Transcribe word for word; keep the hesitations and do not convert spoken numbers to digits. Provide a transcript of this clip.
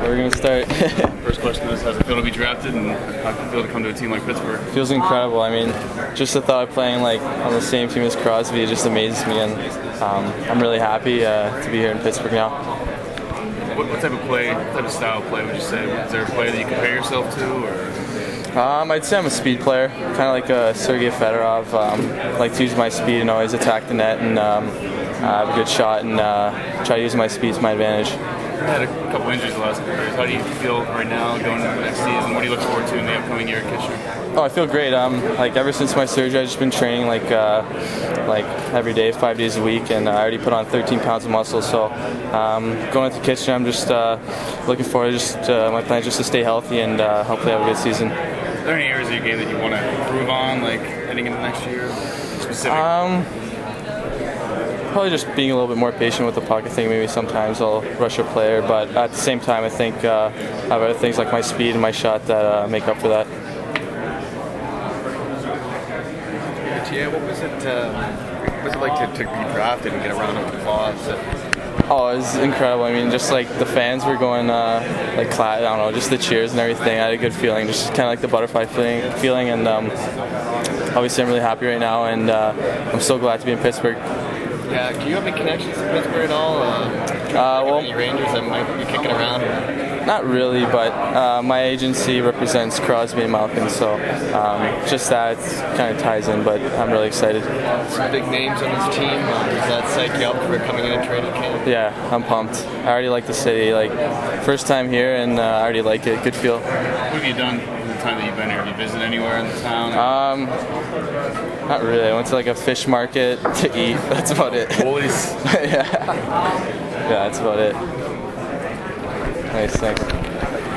we're gonna start. First question is, how's it feel to be drafted, and how does it feel to come to a team like Pittsburgh? Feels incredible. I mean, just the thought of playing like on the same team as Crosby just amazes me, and um, I'm really happy uh, to be here in Pittsburgh now. What, what type of play, what type of style of play would you say? Is there a play that you compare yourself to, or? Um, I'd say I'm a speed player, kind of like uh, Sergei Fedorov. Um, I like to use my speed and always attack the net, and um, uh, have a good shot, and uh, try to use my speed to my advantage. You had a couple injuries the last couple of years. How do you feel right now going into the next season? What do you look forward to in the upcoming year at Kitchener? Oh, I feel great. Um, like ever since my surgery, I've just been training like uh, like every day, five days a week, and I already put on thirteen pounds of muscle. So um, going into Kitchener, I'm just uh, looking forward. Just uh, my plan is just to stay healthy and uh, hopefully have a good season. Are there any areas of your game that you want to improve on, like heading into next year, specific? Um, Probably just being a little bit more patient with the puck. I think maybe sometimes I'll rush a player, but at the same time, I think uh, I have other things like my speed and my shot that uh, make up for that. Yeah, what was it? Uh, what was it like to, to be drafted and get around with the applause? Oh, it was incredible. I mean, just like the fans were going uh, like, I don't know, just the cheers and everything. I had a good feeling, just kind of like the butterfly feeling. feeling and um, obviously, I'm really happy right now, and uh, I'm so glad to be in Pittsburgh. Yeah, do you have any connections to Pittsburgh at all? Uh, uh, well, any Rangers that might be kicking around? Not really, but uh, my agency represents Crosby and Malkin, so um, just that kind of ties in, but I'm really excited. Some big names on this team. Uh, does that psych you up for coming in and training camp? Yeah, I'm pumped. I already like the city. Like, first time here, and uh, I already like it. Good feel. What have you done in the time that you've been here? Have you visited anywhere in the town? Um, not really. I went to like a fish market to eat. That's about it. Boys. yeah. Yeah, that's about it. Nice, thanks.